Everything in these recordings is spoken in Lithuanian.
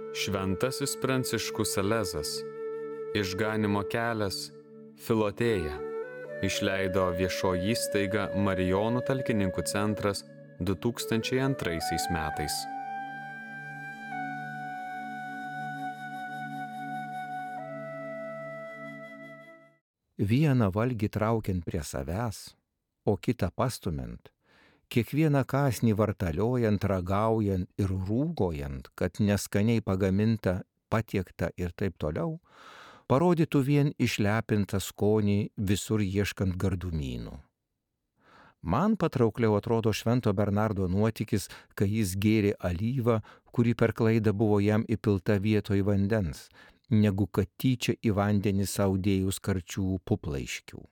Šventasis Pranciškus Salezas, Išganymo kelias, Filotėja, išleido viešoji įstaiga Marijonų talkininkų centras 2002 metais. Vieną valgį traukiant prie savęs, o kitą pastumint, kiekvieną kąsnį vartaliojant, ragaujant ir rūgojant, kad neskaniai pagaminta, patiekta ir taip toliau, parodytų vien išlepintą skonį visur ieškant gardumynų. Man patraukliau atrodo Švento Bernardo nuotykis, kai jis gėrė alyvą, kuri per klaidą buvo jam įpilta vietoj vandens, negu kad tyčia į vandenį saudėjus karčių puplaiškių.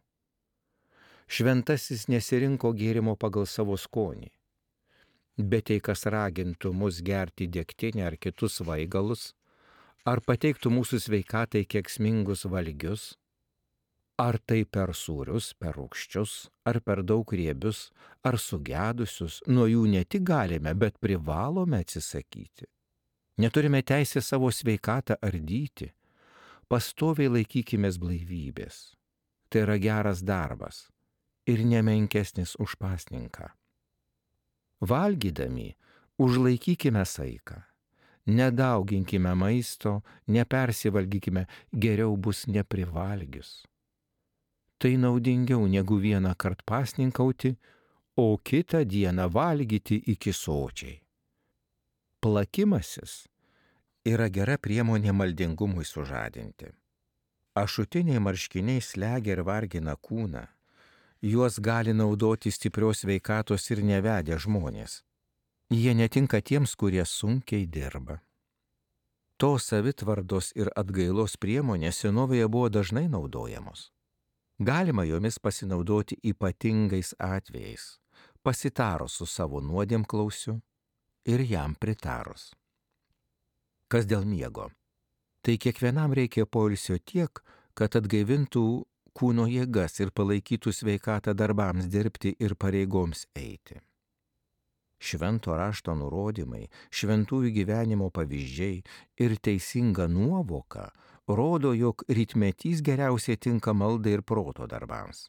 Šventasis nesirinko gėrimo pagal savo skonį, bet jei kas ragintų mus gerti degtinę ar kitus svaigalus, ar pateiktų mūsų sveikatai kenksmingus valgius, ar tai per sūrius, per rūgščius, ar per daug riebius, ar sugedusius, nuo jų ne tik galime, bet privalome atsisakyti. Neturime teisę savo sveikatą ardyti, pastoviai laikykimės blaivybės. Tai yra geras darbas ir nemenkesnis už pasninką. Valgydami užlaikykime saiką, nedauginkime maisto, nepersivalgykime, geriau bus neprivalgius. Tai naudingiau negu vieną kartą pasninkauti, o kitą dieną valgyti iki sočiai. Plakimasis yra gera priemonė maldingumui sužadinti. Ašutiniai marškiniai slegia ir vargina kūną. Juos gali naudoti stiprios sveikatos ir nevedę žmonės. Jie netinka tiems, kurie sunkiai dirba. Tos savitvardos ir atgailos priemonės senovėje buvo dažnai naudojamos. Galima jomis pasinaudoti ypatingais atvejais, pasitarus su savo nuodėmklausiu ir jam pritarus. Kas dėl miego? Tai kiekvienam reikia poilsio tiek, kad atgaivintų kūno jėgas ir palaikytų sveikatą darbams dirbti ir pareigoms eiti. Švento rašto nurodymai, šventųjų gyvenimo pavyzdžiai ir teisinga nuovoka rodo, jog rytmetys geriausiai tinka maldai ir proto darbams.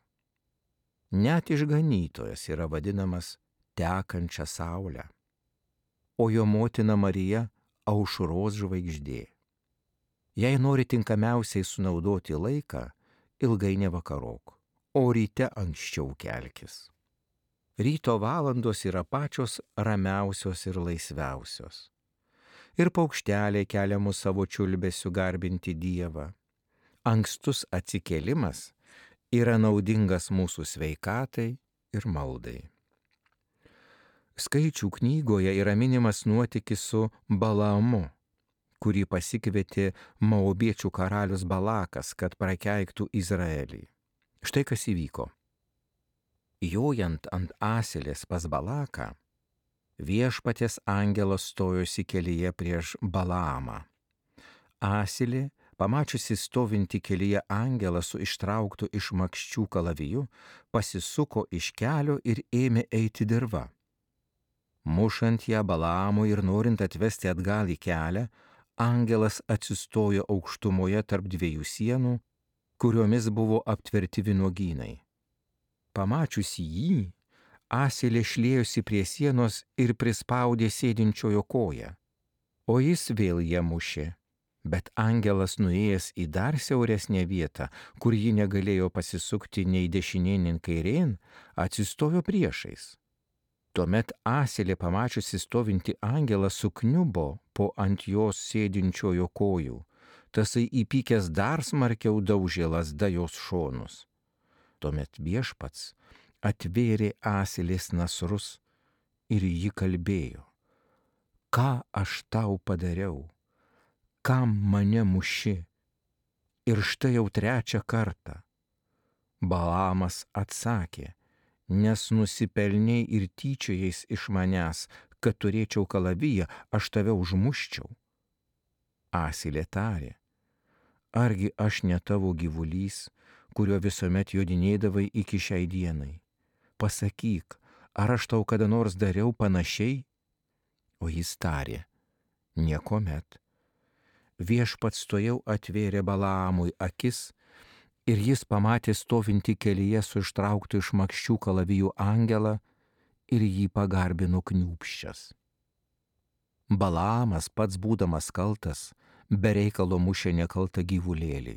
Net išganytojas yra vadinamas tekančia saule, o jo motina Marija aušros žvaigždė. Jei nori tinkamiausiai sunaudoti laiką, ilgai nevakarok, o ryte anksčiau kelkis. Ryto valandos yra pačios ramiausios ir laisviausios. Ir paukšteliai kelia mus savo čiulbesiu garbinti Dievą. Ankstus atsikėlimas yra naudingas mūsų sveikatai ir maldai. Skaičių knygoje yra minimas nuotykis su Balaamu, kurį pasikvietė Moabiečių karalius Balakas, kad prakeiktų Izraelį. Štai kas įvyko. Jojant ant asilės pas Balaką, viešpaties angelas stojosi kelyje prieš Balaamą. Asilė, pamačiusi stovintį kelyje angelą su ištrauktu iš makščių kalaviju, pasisuko iš kelio ir ėmė eiti dirva. Mušant ją Balaamui ir norint atvesti atgal į kelią, angelas atsistojo aukštumoje tarp dviejų sienų, kuriomis buvo aptverti vynuogynai. Pamačiusi jį, asilė šliejosi prie sienos ir prispaudė sėdinčiojo koją, o jis vėl ją mušė. Bet angelas nuėjęs į dar siauresnę vietą, kur ji negalėjo pasisukti nei dešinėn, nei kairėn, atsistojo priešais. Tuomet asilė pamačiusi stovinti angelą sukniubo po ant jos sėdinčiojo kojų, tasai įpykęs dar smarkiau daužė lazda jos šonus. Tuomet viešpats atvėrė asilės nasrus ir ji kalbėjo: ką aš tau padariau, kam mane muši? Ir štai jau trečią kartą. Balaamas atsakė: nes nusipelnei ir tyčiojais iš manęs, kad turėčiau kalaviją, aš tave užmuščiau. Asilė tarė: argi aš ne tavo gyvulys, kurio visuomet jodinėdavai iki šiai dienai? Pasakyk, ar aš tau kada nors dariau panašiai? O jis tarė: niekuomet. Viešpats tuojau atvėrė Balaamui akis ir jis pamatė stovintį kelyje su ištrauktu iš makščių kalavijų angelą ir jį pagarbino kniūbsčias. Balaamas pats būdamas kaltas, be reikalo mušė nekaltą gyvulėlį.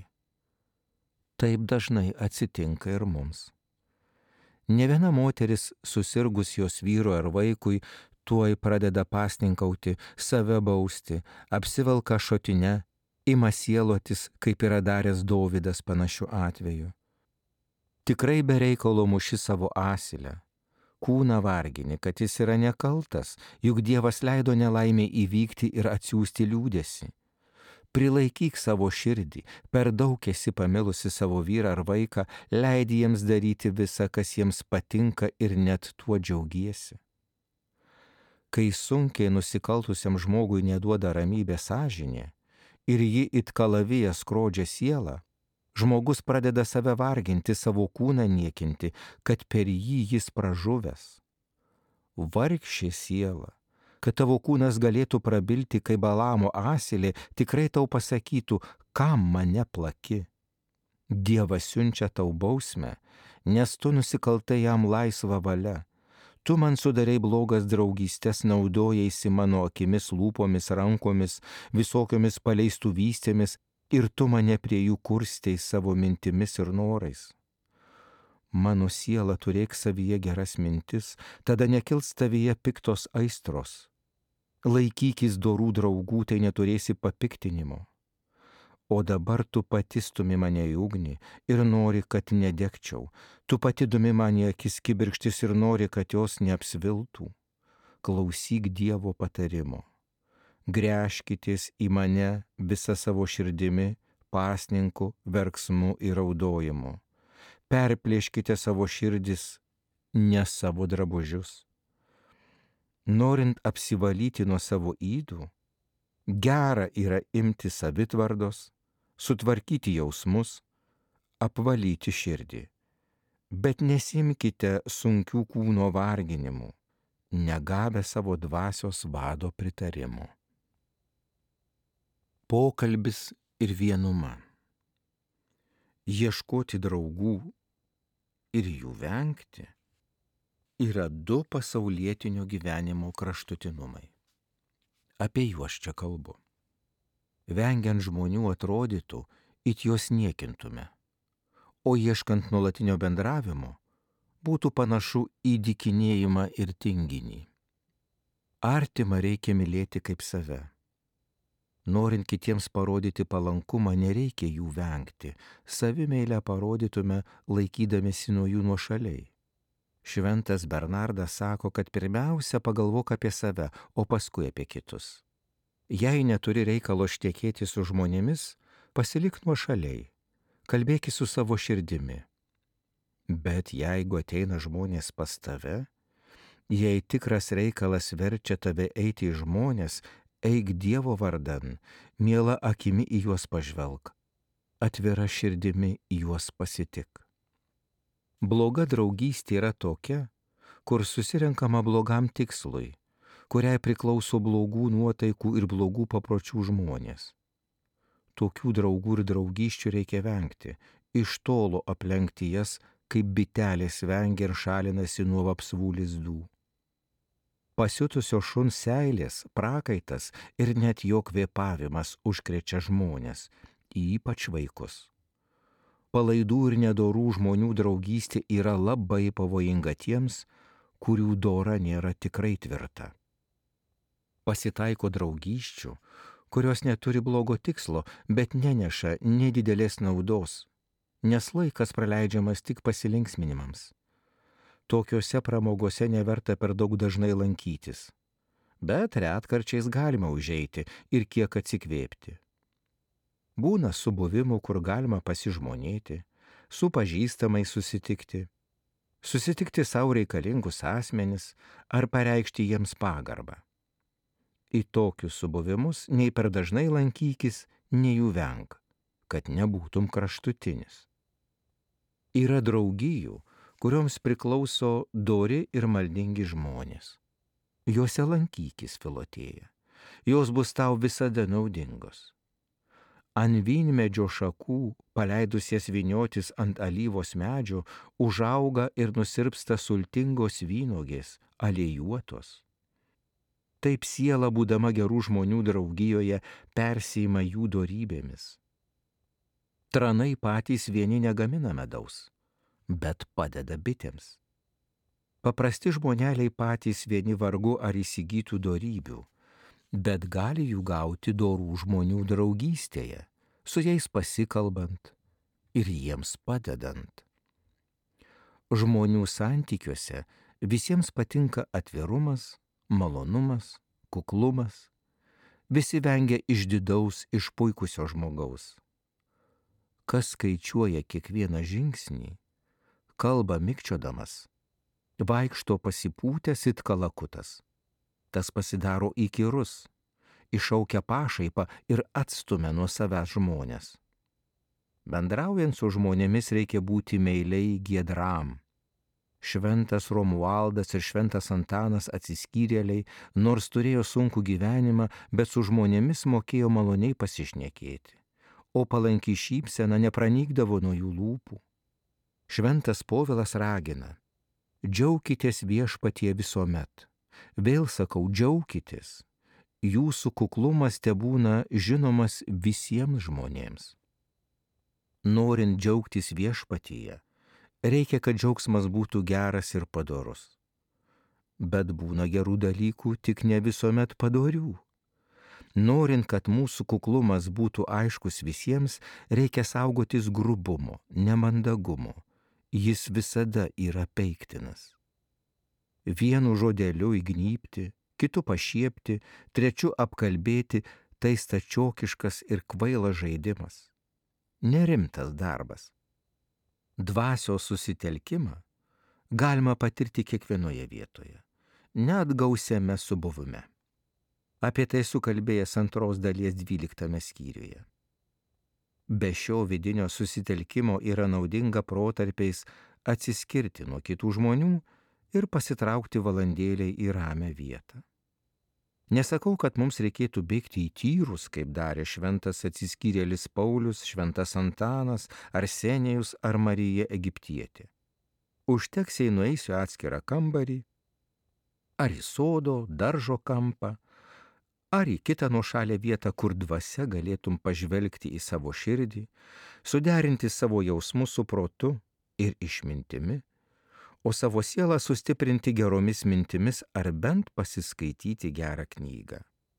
Taip dažnai atsitinka ir mums. Ne viena moteris susirgus jos vyro ar vaikui tuoj pradeda pasninkauti, save bausti, apsivelka šotine, ima sielotis, kaip yra daręs Dovydas panašiu atveju. Tikrai be reikalo muši savo asilę, kūną vargini, kad jis yra nekaltas, juk Dievas leido nelaimė įvykti ir atsiųsti liūdėsi. Prilaikyk savo širdį, per daug esi pamilusi savo vyrą ar vaiką, leidi jiems daryti visą, kas jiems patinka ir net tuo džiaugiesi. Kai sunkiai nusikaltusiam žmogui neduoda ramybė sąžinė ir ji it kalaviją skrodžia sielą, žmogus pradeda save varginti, savo kūną niekinti, kad per jį jis pražuvęs. Vargšė siela, kad tavo kūnas galėtų prabilti kaip Balamo asilė, tikrai tau pasakytų, kam mane plaki. Dievas siunčia tau bausmę, nes tu nusikaltai jam laisvą valią. Tu man sudarei blogas draugystės, naudojaisi mano akimis, lūpomis, rankomis, visokiomis paleistuvystėmis ir tu mane prie jų kurstei savo mintimis ir norais. Mano siela, turėk savyje geras mintis, tada nekils tavyje piktos aistros. Laikykis dorų draugų, tai neturėsi papiktinimo. O dabar tu pati stumi mane į ugnį ir nori, kad nedegčiau. Tu pati dumi man į akis kibirkštis ir nori, kad jos neapsviltų. Klausyk Dievo patarimo. Gręžkitės į mane visą savo širdimi, pasninku, verksmu ir raudojimu. Perplėškite savo širdis, ne savo drabužius. Norint apsivalyti nuo savo ydų, gera yra imti savitvardos, sutvarkyti jausmus, apvalyti širdį. Bet nesimkite sunkių kūno varginimų, negavę savo dvasios vado pritarimo. Pokalbis ir vienuma. Ieškoti draugų ir jų vengti yra du pasaulietinio gyvenimo kraštutinumai. Apie juos čia kalbu. Vengiant žmonių atrodytų, it juos niekintume, o ieškant nuolatinio bendravimo, būtų panašu į dykinėjimą ir tinginį. Artimą reikia mylėti kaip save. Norint kitiems parodyti palankumą, nereikia jų vengti, savimeilę parodytume laikydamėsi nuo jų nuošaliai. Šventas Bernardas sako, kad pirmiausia pagalvok apie save, o paskui apie kitus. Jei neturi reikalo šnekėti su žmonėmis, pasilik nuošaliai, kalbėki su savo širdimi. Bet jeigu ateina žmonės pas tave, jei tikras reikalas verčia tave eiti į žmonės, eik Dievo vardan, miela akimi į juos pažvelk, atvira širdimi į juos pasitik. Bloga draugystė yra tokia, kur susirenkama blogam tikslui, kuriai priklauso blogų nuotaikų ir blogų papročių žmonės. Tokių draugų ir draugysčių reikia vengti, iš tolo aplenkti jas, kaip bitelės vengia ir šalinasi nuo vapsvų lizdų. Pasiutusio šuns seilės, prakaitas ir net jo kvėpavimas užkrečia žmonės, ypač vaikus. Palaidų ir nedorų žmonių draugystė yra labai pavojinga tiems, kurių dora nėra tikrai tvirta. Pasitaiko draugysčių, kurios neturi blogo tikslo, bet neneša nedidelės naudos, nes laikas praleidžiamas tik pasilinksminimams. Tokiuose pramogose neverta per daug dažnai lankytis, bet retkarčiais galima užeiti ir kiek atsikvėpti. Būna subuvimų, kur galima pasižmonėti, su pažįstamai susitikti savo reikalingus asmenis ar pareikšti jiems pagarbą. Į tokius subuvimus nei per dažnai lankykis, nei jų venk, kad nebūtum kraštutinis. Yra draugijų, kurioms priklauso dori ir maldingi žmonės. Juose lankykis, Filotėja, jos bus tau visada naudingos. Ant vynmedžio šakų, paleidus jas vyniotis ant alyvos medžio, užauga ir nusirpsta sultingos vynuogės, aliejuotos. Taip siela, būdama gerų žmonių draugijoje, persiima jų dorybėmis. Tranai patys vieni negamina medaus, bet padeda bitėms. Paprasti žmoneliai patys vieni vargu ar įsigytų dorybių, bet gali jų gauti dorų žmonių draugystėje, su jais pasikalbant ir jiems padedant. Žmonių santykiuose visiems patinka atvirumas, malonumas, kuklumas. Visi vengia išdidaus, išpuikusio žmogaus. Kas skaičiuoja kiekvieną žingsnį, kalba mikčiodamas, vaikšto pasipūtęs it kalakutas. Tas pasidaro įkyrus, iššaukia pašaipą ir atstumia nuo savęs žmonės. Bendraujant su žmonėmis reikia būti meiliai giedram. Šventas Romualdas ir šventas Antanas atsiskyrėliai, nors turėjo sunkų gyvenimą, bet su žmonėmis mokėjo maloniai pasišnekėti, o palanki šypsena nepranykdavo nuo jų lūpų. Šventas Povilas ragina: džiaukitės viešpatie visuomet. Vėl sakau, džiaukitės. Jūsų kuklumas tebūna žinomas visiems žmonėms. Norint džiaugtis viešpatyje, reikia, kad džiaugsmas būtų geras ir padorus. Bet būna gerų dalykų, tik ne visuomet padorių. Norint, kad mūsų kuklumas būtų aiškus visiems, reikia saugotis grubumo, nemandagumo. Jis visada yra peiktinas. Vienu žodeliu įgnybti, kitu pašiepti, trečiu apkalbėti – tai stačiokiškas ir kvailas žaidimas. Nerimtas darbas. Dvasios susitelkimą galima patirti kiekvienoje vietoje, net gausiame subuvime. Apie tai sukalbėjęs 2 dalies 12 skyriuje. Be šio vidinio susitelkimo yra naudinga protarpiais atsiskirti nuo kitų žmonių ir pasitraukti valandėliai į ramią vietą. Nesakau, kad mums reikėtų bėgti į tyrus, kaip darė šventas atsiskyrėlis Paulius, šventas Antanas, Arsenijus ar Marija Egiptietė. Užteks, jei nueisiu atskirą kambarį, ar į sodo, daržo kampą, ar į kitą nuošalę vietą, kur dvasia galėtum pažvelgti į savo širdį, suderinti savo jausmus su protu ir išmintimi, o savo sielą sustiprinti geromis mintimis ar bent pasiskaityti gerą knygą.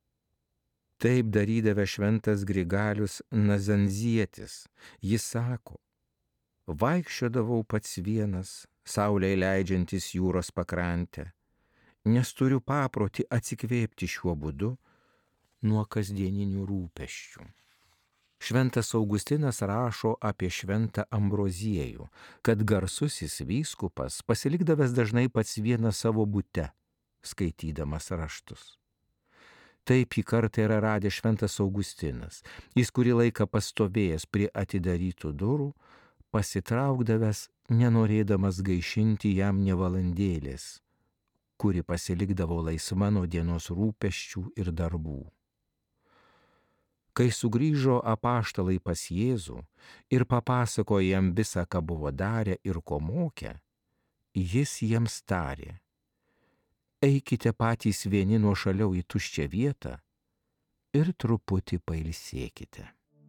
Taip darydavė šventas Grigalius Nazanzietis. Jis sako: vaikščiodavau pats vienas, saulei leidžiantis jūros pakrantę, nes turiu paprotį atsikvėpti šiuo būdu nuo kasdieninių rūpesčių. Šventas Augustinas rašo apie šventą Ambroziejų, kad garsusis vyskupas pasilikdavęs dažnai pats vienas savo bute, skaitydamas raštus. Taip jį kartą yra radęs šventas Augustinas. Jis kurį laiką pastovėjęs prie atidarytų durų, pasitraukdavęs, nenorėdamas gaišinti jam nė valandėlės, kuri pasilikdavo laisva nuo dienos rūpesčių ir darbų. Kai sugrįžo apaštalai pas Jėzų ir papasakojo jam visą, ką buvo darę ir ko mokė, jis jiems tarė: eikite patys vieni nuošaliau į tuščią vietą ir truputį pailsėkite.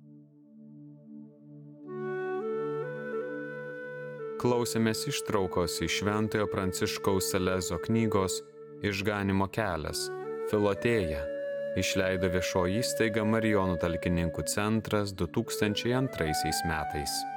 Klausėmės ištraukos iš Šventojo Pranciškaus Salezo knygos Išganymo kelias, Filotėja. Išleido viešoji įstaiga Marijonų talkininkų centras 2002 metais.